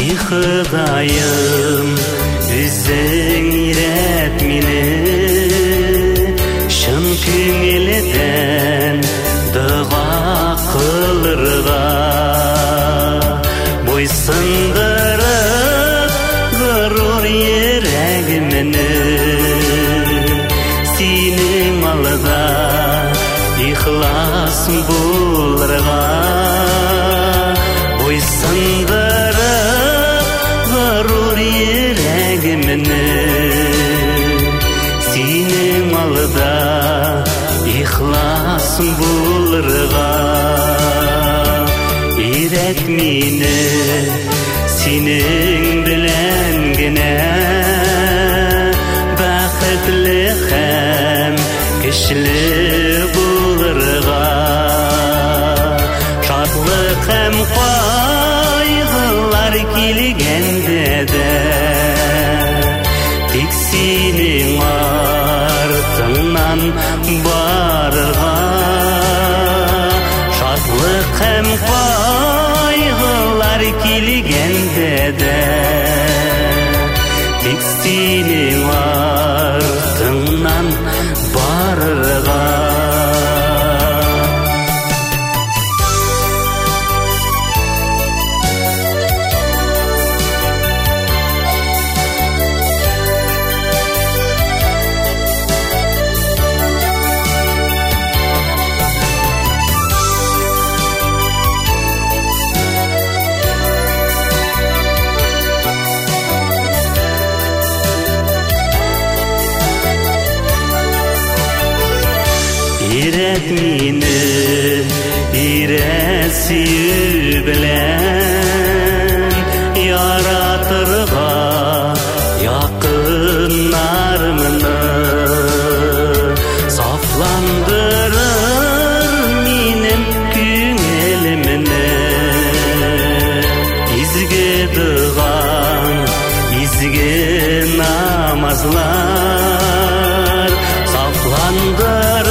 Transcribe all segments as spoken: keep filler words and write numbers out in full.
Құдайым, өзің үйрет мені шын көңілден дұға қылырға, бойсындырып ғұрур ерегімені сенің алда ихлас болырға, бойсындырып ғұрур ерегімені сенің алда ихлас болырға. Үйрет мені сенің білән генә бақытлы һәм кішілі болырға, шатлық һәм қайғылар келгенде де тек сенің артыңнан барырға, шатлық һәм қайғылар келгенде де тек сенің артыңнан барырға. Үйрет мені үйрет сүю білән яратырға яқынармыны, сафландырыр менің көңіліміні, изге дұғаң, изге намазлар сафландырыр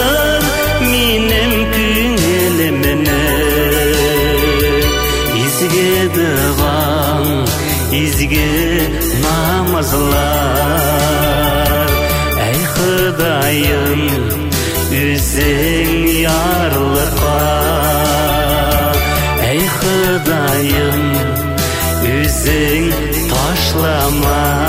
дұғаң, изге намазлар. Әй Құдайым, өзің ярлыққа, әй Құдайым, өзің ташлама